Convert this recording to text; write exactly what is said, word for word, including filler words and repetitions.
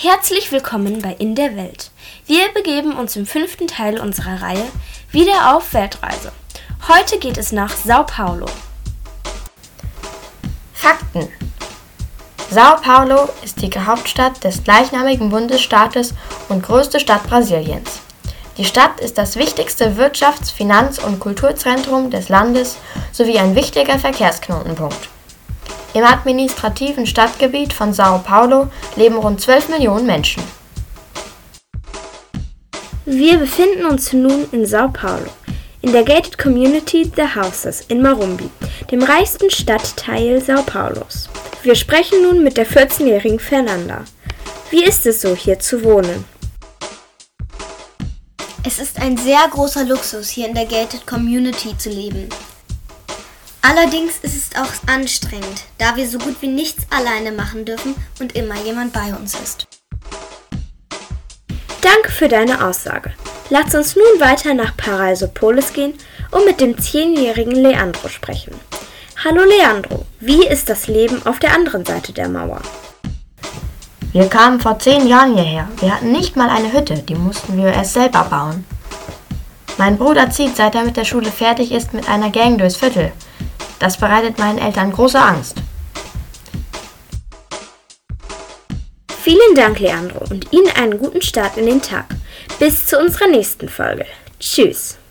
Herzlich willkommen bei In der Welt. Wir begeben uns im fünften Teil unserer Reihe wieder auf Weltreise. Heute geht es nach Sao Paulo. Fakten: Sao Paulo ist die Hauptstadt des gleichnamigen Bundesstaates und größte Stadt Brasiliens. Die Stadt ist das wichtigste Wirtschafts-, Finanz- und Kulturzentrum des Landes sowie ein wichtiger Verkehrsknotenpunkt. Im administrativen Stadtgebiet von Sao Paulo leben rund zwölf Millionen Menschen. Wir befinden uns nun in Sao Paulo, in der Gated Community The Houses in Morumbi, dem reichsten Stadtteil Sao Paulos. Wir sprechen nun mit der vierzehnjährigen Fernanda. Wie ist es so, hier zu wohnen? Es ist ein sehr großer Luxus, hier in der Gated Community zu leben. Allerdings ist es auch anstrengend, da wir so gut wie nichts alleine machen dürfen und immer jemand bei uns ist. Danke für deine Aussage. Lass uns nun weiter nach Paraisópolis gehen und mit dem zehnjährigen Leandro sprechen. Hallo Leandro, wie ist das Leben auf der anderen Seite der Mauer? Wir kamen vor zehn Jahren hierher. Wir hatten nicht mal eine Hütte, die mussten wir erst selber bauen. Mein Bruder zieht, seit er mit der Schule fertig ist, mit einer Gang durchs Viertel. Das bereitet meinen Eltern große Angst. Vielen Dank, Leandro, und Ihnen einen guten Start in den Tag. Bis zu unserer nächsten Folge. Tschüss.